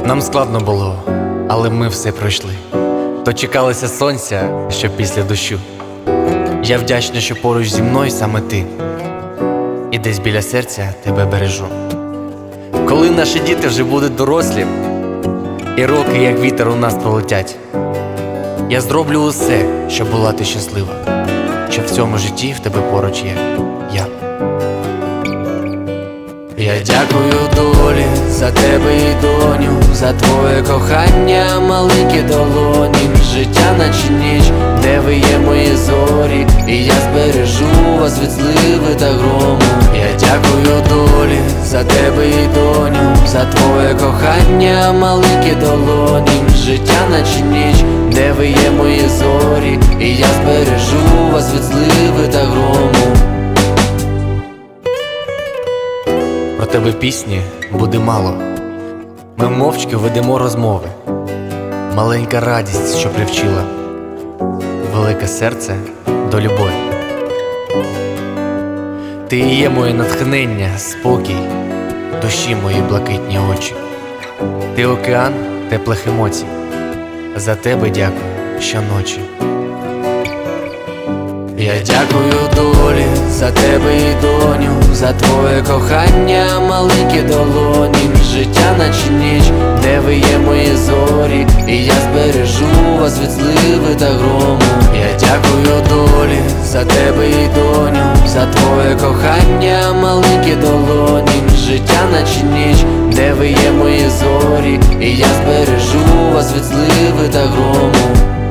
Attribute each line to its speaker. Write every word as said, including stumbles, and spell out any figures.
Speaker 1: Нам складно було, але ми все пройшли. Дочекалися сонця, що після дощу. Я вдячний, що поруч зі мною саме ти, і десь біля серця тебе бережу. Коли наші діти вже будуть дорослі, і роки, як вітер, у нас пролетять, я зроблю усе, щоб була ти щаслива, щоб в цьому житті в тебе поруч є я. Я дякую долі за тебе і доню, за твоє кохання, маленькі долоні. Життя наче ніч, де ви є мої зорі, і я збережу вас від зливи та грому. Я дякую долі за тебе і доню, за твоє кохання, маленькі долоні. Життя наче ніч, де ви є мої зорі, і я збережу вас від зливи та грому. Про тебе в пісні буде мало. Ми мовчки ведемо розмови. Маленька радість, що привчила, велике серце до любові. Ти і є моє натхнення, спокій, душі мої блакитні очі. Ти океан теплих емоцій. За тебе дякую щоночі. Я дякую долі за тебе і доню, за твоє кохання, маленькі долоні. Життя наче ніч, де ви є мої зорі, і я збережу вас від зливи та грому. Я дякую долі за тебе і доню, за твоє кохання, маленькі долоні. Життя наче ніч, де ви є мої зорі, і я збережу вас від зливи та грому.